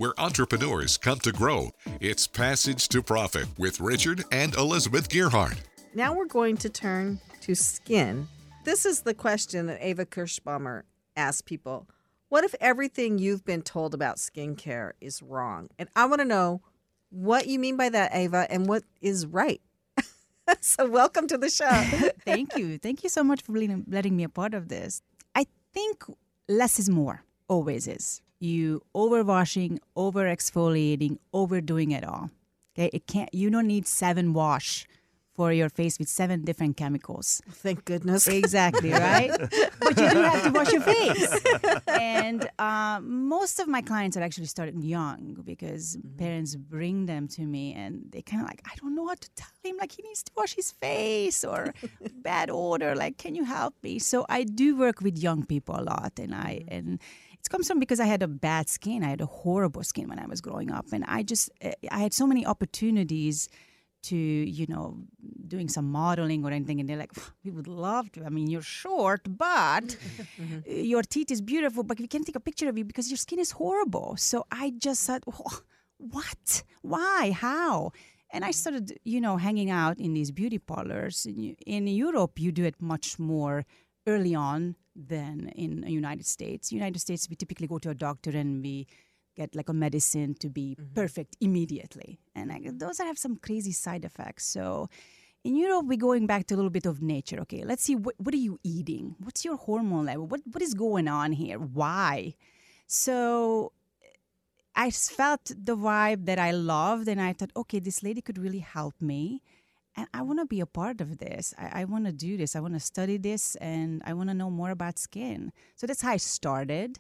where entrepreneurs come to grow. It's Passage to Profit with Richard and Elizabeth Gearhart. Now we're going to turn to skin. This is the question that Ava Kirschbaumer asks people. What if everything you've been told about skincare is wrong? And I want to know what you mean by that, Ava, and what is right. So welcome to the show. Thank you. Thank you so much for letting me a part of this. I think less is more, always is. You overwashing, over exfoliating, overdoing it all. Okay, you don't need 7 wash for your face with 7 different chemicals. Thank goodness. Exactly, right? But you do have to wash your face. And most of my clients are actually starting young because parents bring them to me and they kind of like, I don't know what to tell him. Like, he needs to wash his face or bad odor. Like, can you help me? So I do work with young people a lot. And it comes from because I had a bad skin. I had a horrible skin when I was growing up. And I had so many opportunities to, doing some modeling or anything. And they're like, we would love to. I mean, you're short, but your teeth is beautiful, but we can't take a picture of you because your skin is horrible. So I just said, what? Why? How? And I started, hanging out in these beauty parlors. In Europe, you do it much more early on than in the United States. United States, we typically go to a doctor and we get like a medicine to be perfect immediately. And those have some crazy side effects. So in Europe, we're going back to a little bit of nature. Okay, let's see, what are you eating? What's your hormone level? What is going on here? Why? So I felt the vibe that I loved, and I thought, okay, this lady could really help me. And I want to be a part of this. I want to do this. I want to study this, and I want to know more about skin. So that's how I started.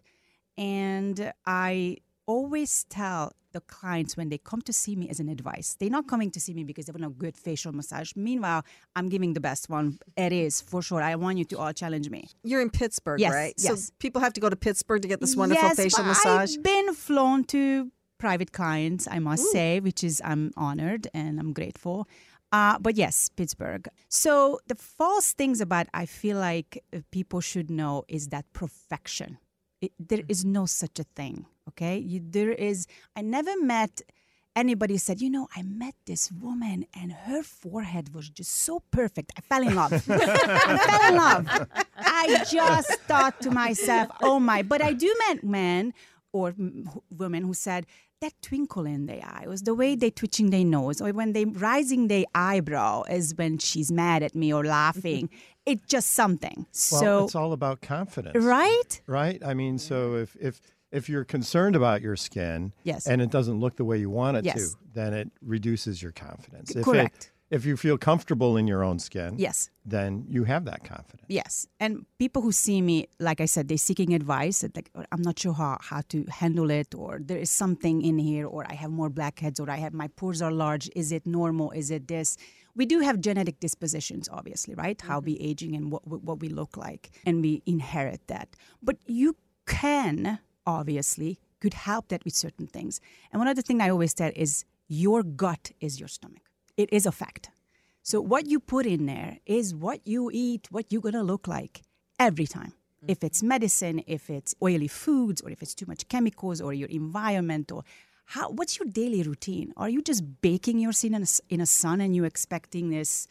And I always tell the clients when they come to see me as an advice, they're not coming to see me because they want a good facial massage. Meanwhile, I'm giving the best one. It is, for sure. I want you to all challenge me. You're in Pittsburgh, yes, right? Yes. So people have to go to Pittsburgh to get this wonderful facial massage? I've been flown to private clients, I must say, which is I'm honored and I'm grateful. But yes, Pittsburgh. So the false things about I feel like people should know is that perfection. There is no such a thing, okay? I never met anybody who said, I met this woman and her forehead was just so perfect. I fell in love. I just thought to myself, oh my. But I do met men or women who said, that twinkle in their eye was the way they twitching their nose, or when they rising their eyebrow is when she's mad at me or laughing. It's just something. Well, so it's all about confidence. Right? Right? I mean, so if you're concerned about your skin yes. and it doesn't look the way you want it yes. to, then it reduces your confidence. Correct. If you feel comfortable in your own skin, yes. then you have that confidence. Yes. And people who see me, like I said, they're seeking advice. Like, I'm not sure how to handle it, or there is something in here, or I have more blackheads, or my pores are large. Is it normal? Is it this? We do have genetic dispositions, obviously, right? How we aging and what we look like, and we inherit that. But you can, obviously, could help that with certain things. And one other thing I always tell is your gut is your stomach. It is a fact. So what you put in there is what you eat, what you're going to look like every time. If it's medicine, if it's oily foods, or if it's too much chemicals, or your environment, or what's your daily routine? Are you just baking your skin in a sun and you expecting this,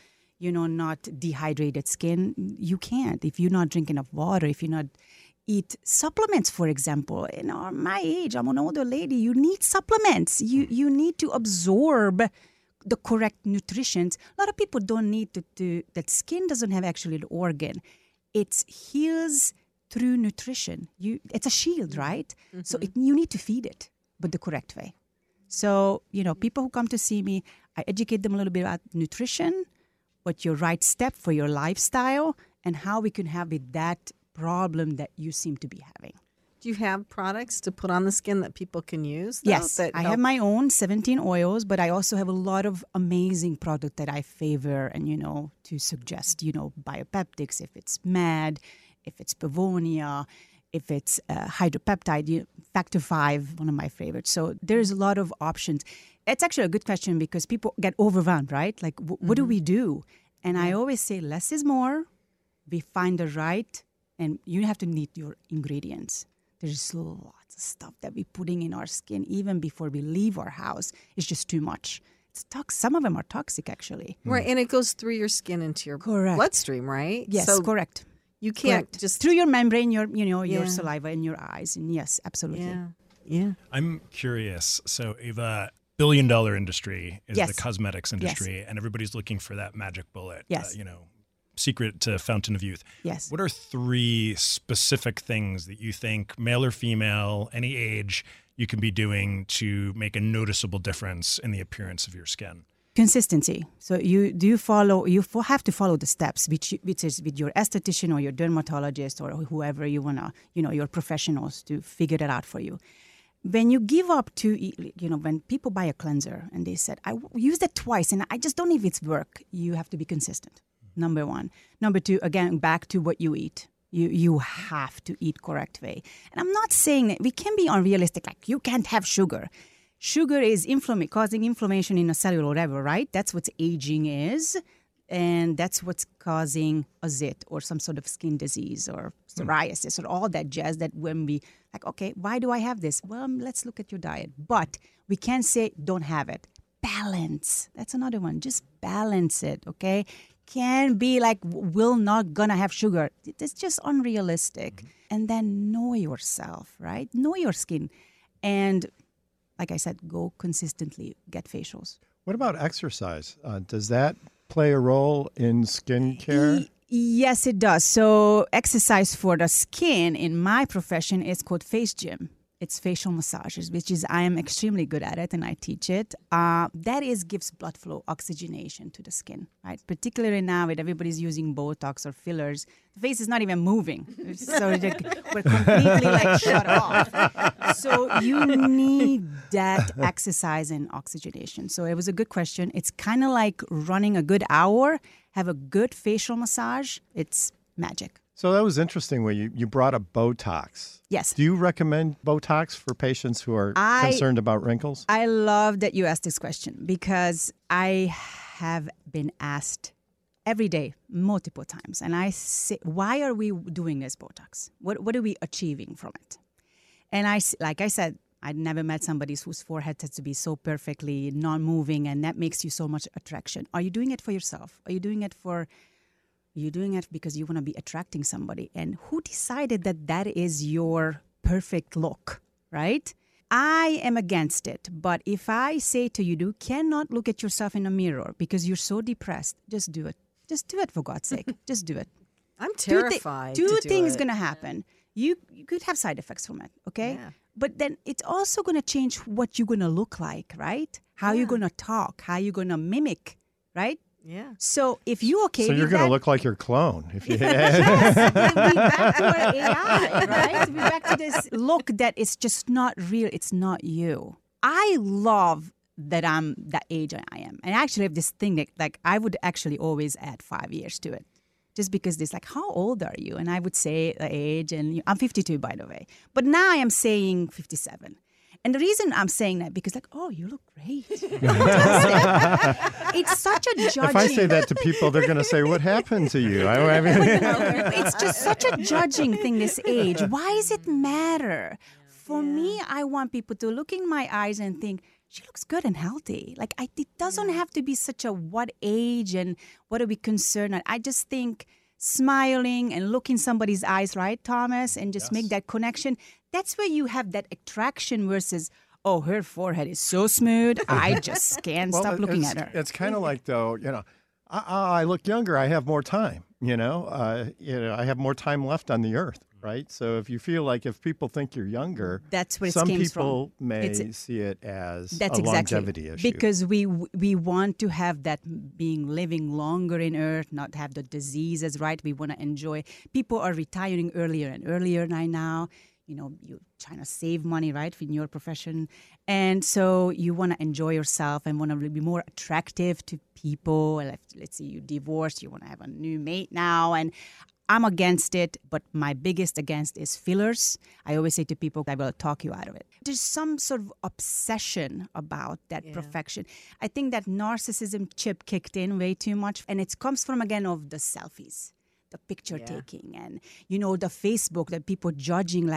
not dehydrated skin? You can't. If you're not drinking enough water, if you're not eat supplements, for example. In my age, I'm an older lady. You need supplements. You need to absorb the correct nutrition. A lot of people don't need to that skin doesn't have actually an organ. It heals through nutrition. It's a shield, right? Mm-hmm. So you need to feed it, but the correct way. So, people who come to see me, I educate them a little bit about nutrition, what your right step for your lifestyle, and how we can have with that problem that you seem to be having. Do you have products to put on the skin that people can use? Yes, I have my own 17 oils, but I also have a lot of amazing products that I favor and, to suggest, biopeptics, if it's MAD, if it's Pavonia, if it's hydropeptide, Factor 5, one of my favorites. So there's a lot of options. It's actually a good question because people get overwhelmed, right? Like, what do we do? And I always say less is more. We find the right, and you have to need your ingredients. There's lots of stuff that we're putting in our skin even before we leave our house. It's just too much. Some of them are toxic, actually. Right, and it goes through your skin into your Correct. bloodstream, right? Yes, so correct. You can't Correct. just through your membrane, your Yeah. saliva and your eyes. And yes, absolutely. Yeah. I'm curious. So, Ava, billion-dollar industry is Yes. the cosmetics industry, and everybody's looking for that magic bullet. Yes. Secret to Fountain of Youth. Yes. What are 3 specific things that you think, male or female, any age, you can be doing to make a noticeable difference in the appearance of your skin? Consistency. So you have to follow the steps, which is with your esthetician or your dermatologist or whoever you wanna, your professionals to figure it out for you. When you give up to, when people buy a cleanser and they said, I used it twice and I just don't know if it's work, you have to be consistent. Number 1. Number 2, again, back to what you eat. You have to eat correct way. And I'm not saying that we can be unrealistic, like you can't have sugar. Sugar is causing inflammation in a cellular level, right? That's what aging is. And that's what's causing a zit or some sort of skin disease or psoriasis or all that jazz that when we, like, okay, why do I have this? Well, let's look at your diet. But we can't say don't have it. Balance. That's another one. Just balance it, okay? Can't be like, we're not gonna have sugar. It's just unrealistic. And then know yourself, right? Know your skin. And like I said, go consistently, get facials. What about exercise? Does that play a role in skincare? Yes, it does. So exercise for the skin in my profession is called face gym. It's facial massages, which is I am extremely good at it and I teach it. Gives blood flow, oxygenation to the skin, right? Particularly now with everybody's using Botox or fillers, the face is not even moving. So we're completely shut off. So you need that exercise and oxygenation. So it was a good question. It's kind of like running a good hour, have a good facial massage. It's magic. So that was interesting when you brought up Botox. Yes. Do you recommend Botox for patients who are concerned about wrinkles? I love that you asked this question because I have been asked every day, multiple times. And I say, why are we doing this Botox? What are we achieving from it? And like I said, I'd never met somebody whose forehead has to be so perfectly non-moving and that makes you so much attraction. Are you doing it for yourself? Are you doing it because you want to be attracting somebody? And who decided that is your perfect look, right? I am against it. But if I say to you, you cannot look at yourself in a mirror because you're so depressed, just do it. Just do it, for God's sake. Just do it. I'm terrified. Two things going to happen. You could have side effects from it, okay? Yeah. But then it's also going to change what you're going to look like, right? How you're going to talk, how you're going to mimic, right? Yeah. So if you're okay So with you're going to that, look like your clone. If you yes, we're back to our AI, right? We're back to this look that is just not real. It's not you. I love that I'm that age I am. And I actually have this thing that like I would actually always add 5 years to it. Just because there's like, how old are you? And I would say the age, and I'm 52, by the way. But now I am saying 57. And the reason I'm saying that, because like, oh, you look great. It's such a judging. If I say that to people, they're going to say, what happened to you? It's just such a judging thing, this age. Why does it matter? For me, I want people to look in my eyes and think, she looks good and healthy. Like, it doesn't have to be such a what age and what are we concerned at. I just think smiling and look in somebody's eyes, right, Thomas, and just make that connection. That's where you have that attraction versus, oh, her forehead is so smooth. I just can't stop looking at her. It's kind of like, though, I look younger. I have more time. I have more time left on the earth. Right. So if you feel like if people think you're younger, that's where some came people from. may see it as that's a longevity issue. Because we want to have that living longer in earth, not have the diseases, right? We want to enjoy. People are retiring earlier and earlier now. You're trying to save money, right, in your profession. And so you want to enjoy yourself and want to be more attractive to people. Let's say you divorced, you want to have a new mate now. And I'm against it, but my biggest against is fillers. I always say to people, I will talk you out of it. There's some sort of obsession about that perfection. I think that narcissism chip kicked in way too much. And it comes from, again, of the selfies, the picture taking. And, the Facebook that people judging like,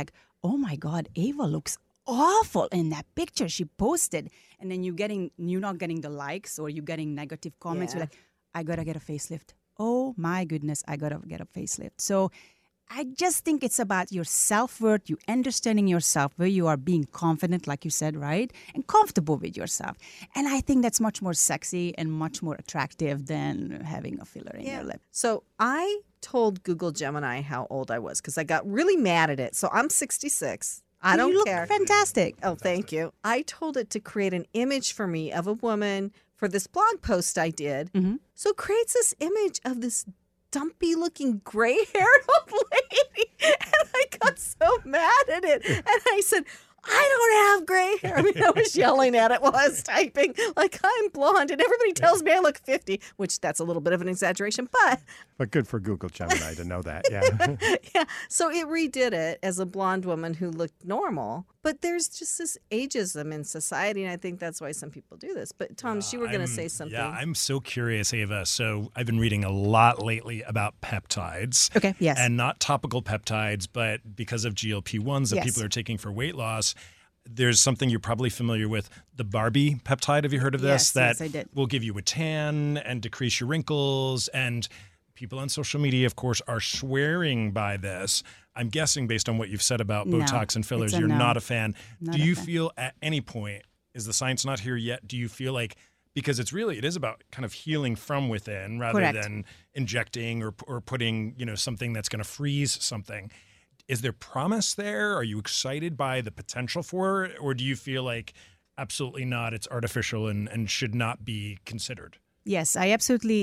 oh my God, Ava looks awful in that picture she posted. And then you're not getting the likes or you're getting negative comments. Yeah. You're like, I got to get a facelift. Oh my goodness, I got to get a facelift. So I just think it's about your self-worth, you understanding yourself, where you are being confident, like you said, right? And comfortable with yourself. And I think that's much more sexy and much more attractive than having a filler in your lip. So I told Google Gemini how old I was because I got really mad at it. So I'm 66. I don't You look care. fantastic. Oh, thank you. I told it to create an image for me of a woman for this blog post I did. Mm-hmm. So it creates this image of this dumpy looking gray-haired old lady. And I got so mad at it. And I said, I don't have gray hair. I mean, I was yelling at it while I was typing, like, I'm blonde. And everybody tells me I look 50, which that's a little bit of an exaggeration. But good for Google Gemini to know that, yeah. Yeah. So it redid it as a blonde woman who looked normal. But there's just this ageism in society, and I think that's why some people do this. But, Tom, you were going to say something. Yeah, I'm so curious, Ava. So I've been reading a lot lately about peptides. Okay, yes. And not topical peptides, but because of GLP-1s that Yes. people are taking for weight loss. There's something you're probably familiar with, the Barbie peptide. Have you heard of this? Yes, I did. Will give you a tan and decrease your wrinkles. And people on social media, of course, are swearing by this. I'm guessing based on what you've said about No, Botox and fillers, it's a you're no. not a fan. Not Do a you fan. feel at any point, is the science not here yet? Do you feel like, because it is about kind of healing from within rather Correct. than injecting or putting, something that's going to freeze something. Is there promise there? Are you excited by the potential for it? Or do you feel like absolutely not, it's artificial and should not be considered? Yes, I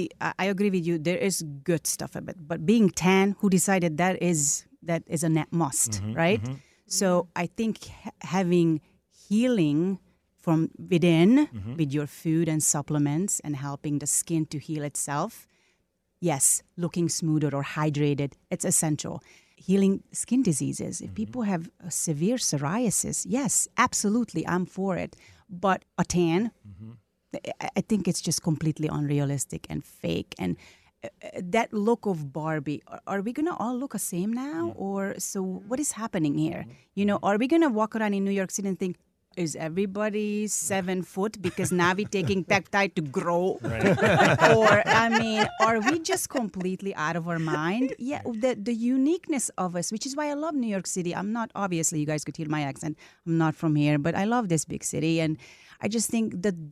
I agree with you. There is good stuff of it. But being tan, who decided that is a net must, right? So I think having healing from within with your food and supplements and helping the skin to heal itself, yes, looking smoother or hydrated, it's essential. Healing skin diseases. If people have a severe psoriasis, yes, absolutely, I'm for it. But a tan, I think it's just completely unrealistic and fake. And that look of Barbie, are we going to all look the same now? Or so what is happening here? Are we going to walk around in New York City and think, is everybody 7 foot because now we're taking peptide to grow? Or, are we just completely out of our mind? Yeah, the uniqueness of us, which is why I love New York City. I'm not, obviously, you guys could hear my accent. I'm not from here, but I love this big city. And I just think the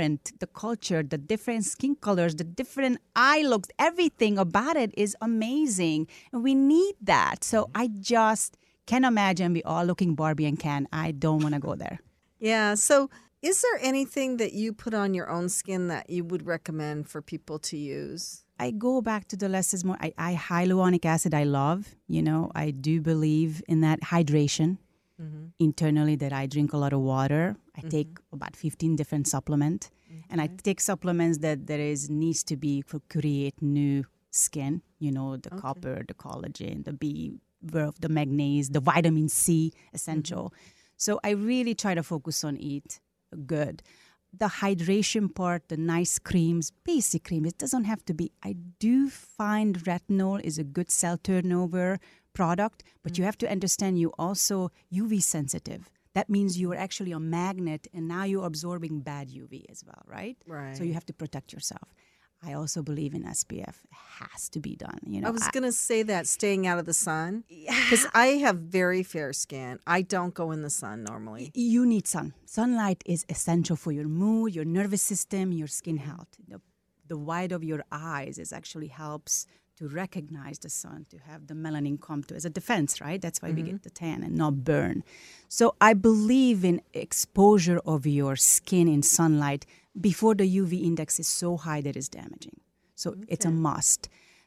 culture, the different skin colors, the different eye looks, everything about it is amazing. And we need that. So I just can't imagine we all looking Barbie and Ken. I don't want to go there. Yeah. So is there anything that you put on your own skin that you would recommend for people to use? I go back to the less is more. I hyaluronic acid I love. I do believe in that hydration. Internally, that I drink a lot of water. I take about 15 different supplements. And I take supplements that needs to be for create new skin. The copper, the collagen, the B12, the magnesium, the vitamin C, essential. So I really try to focus on eat good. The hydration part, the nice creams, basic cream, it doesn't have to be. I do find retinol is a good cell turnover product, but you have to understand you also UV sensitive. That means you are actually a magnet and now you're absorbing bad UV as well, right? Right. So you have to protect yourself. I also believe in SPF. It has to be done. I was going to say that, staying out of the sun. Because I have very fair skin. I don't go in the sun normally. You need sun. Sunlight is essential for your mood, your nervous system, your skin health. The white of your eyes actually helps to recognize the sun, to have the melanin come to as a defense, right? That's why we get the tan and not burn. So I believe in exposure of your skin in sunlight before the UV index is so high that it's damaging. So it's a must.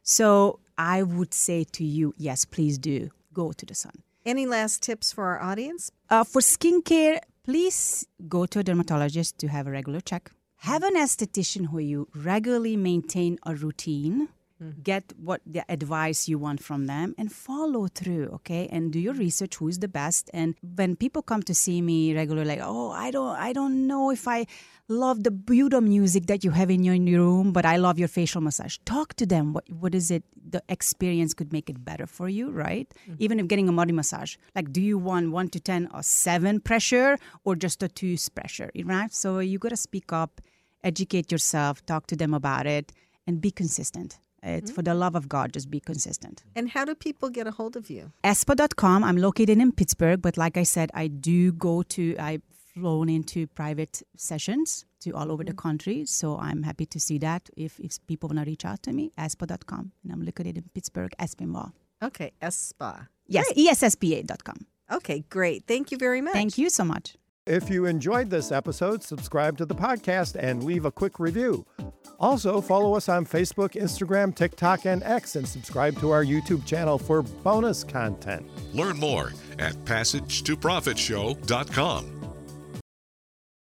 So I would say to you, yes, please do go to the sun. Any last tips for our audience? For skincare, please go to a dermatologist to have a regular check. Have an esthetician who you regularly maintain a routine get what the advice you want from them, and follow through, okay? And do your research, who is the best. And when people come to see me regularly, like, oh, I don't know if I love the Buddha music that you have in your room, but I love your facial massage. Talk to them. What is it? The experience could make it better for you, right? Even if getting a body massage, like, do you want 1 to 10 or 7 pressure or just a 2 pressure, right? So you got to speak up, educate yourself, talk to them about it, and be consistent. It's for the love of God, just be consistent. And how do people get a hold of you? Espa.com. I'm located in Pittsburgh, but like I said, I've flown into private sessions to all over the country. So I'm happy to see that. If people want to reach out to me, Espa.com. And I'm located in Pittsburgh, Aspinwall. Okay, Espa. Yes, Great. ESSPA.com. Okay, great. Thank you very much. Thank you so much. If you enjoyed this episode, subscribe to the podcast and leave a quick review. Also, follow us on Facebook, Instagram, TikTok, and X, and subscribe to our YouTube channel for bonus content. Learn more at PassageToProfitShow.com.